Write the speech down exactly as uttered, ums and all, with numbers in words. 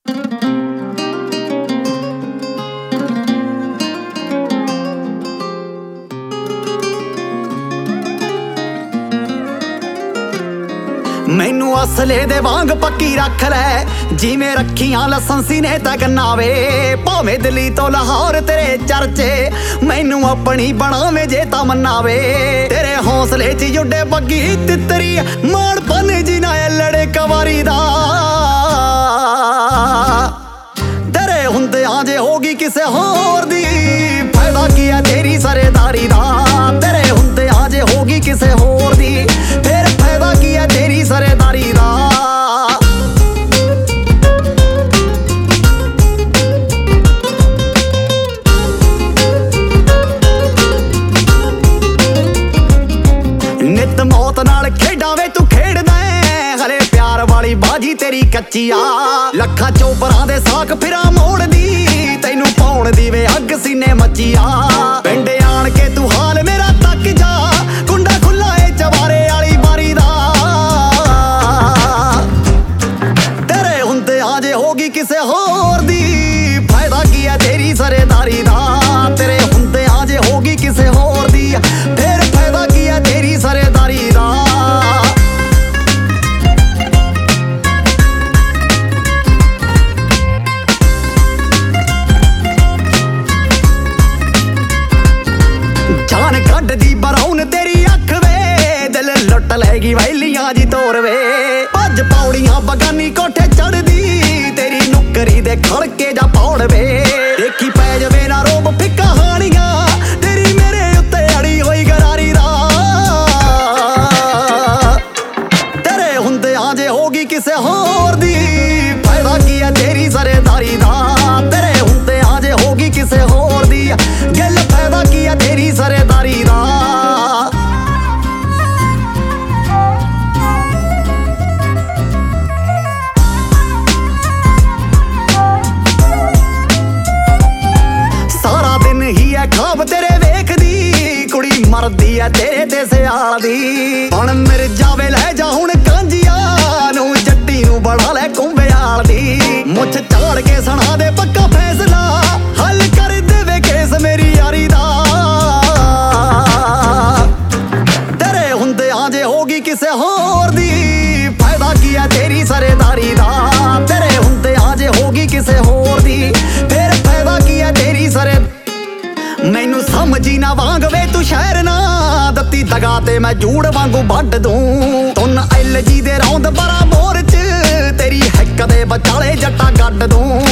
मैनू असले दे वांग पक्की रख लै, जिवें रखियां लसंसी ने तक नावे। भावें दिल्ली तो लाहौर तेरे चर्चे, मैनू अपनी बनावे जे ता मनावे। तेरे हौसले च जुड़े बग्गी तितरी, माड़पन जिना लड़े कवारी दा। तेरे हुंदियां जे होगी किसे होर दी, फायदा की है तेरी सरेदारी दा। तेरे हुंदियां जे होगी किसे होर दी, फिर फायदा की है तेरी सरेदारी दा। नित मौत नाल खेडां वे तू खेडदा ऐ, हले प्यार वाली बाजी तेरी कच्ची आ। लखां चोपरां दे साक फिरा मोड़दी, तैनू पाउण दी वे अग सीने मची आ। पिंड आण के तू हाल मेरा तक जा, कुंडा खुला ए चवारे वाली बारी दा। तेरे हुंदियां जे होगी किसे होर दी, फायदा की है तेरी सरेदारी दा। तेरे हुंदियां जे होगी किसे होर दी, फिर फायदा की है तेरी सरेदारी दा। जान कड्डदी बराउन तेरी अख वे, दिल लुट लैगी वैलियां जी तोर वे। भज पौड़ियां बगानी कोठे चढ़दी, तेरी नुकरी दे खड़के जा पौड़ वे। देखी पै जवे ना रोब फिक्का हानियां, तेरी मेरे उत्ते अड़ी होई गरारी दा। तेरे हुंदियां जे होगी किसे होर दी, फायदा की है तेरी सरेदारी दा। तेरे हुंदियां जे होगी किसे होर दी, गिल फायदा की है तेरी सरेदारी दा। सारा दिन ही है खाब तेरे वेखदी, कुड़ी मरदी है तेरे ते सियाल दी। हण मिर्जा वे लै जा हुण कांजिया नू, जट्टी नू बड़ा लै कुंभयाल दी। मुछ झाड़ के सुना दे पक्का फैसला, हल कर देवे केस मेरी यारी दा। तेरे हुंदियां जे होगी किसे होर दी, फायदा की है तेरी सरेदारी दा। तेरे हुंदियां जे होगी किसे होर दी, फिर फायदा की है तेरी सरे। मैनू समझी ना वांग वे तू शहर ना, दत्ती दगा ते मैं जूड़ वांगू वड्ड दूं। तुन एल जी दे रौंद बरा बोर च, तेरी हिक दे बचाले जट्टा गड्ड दूं।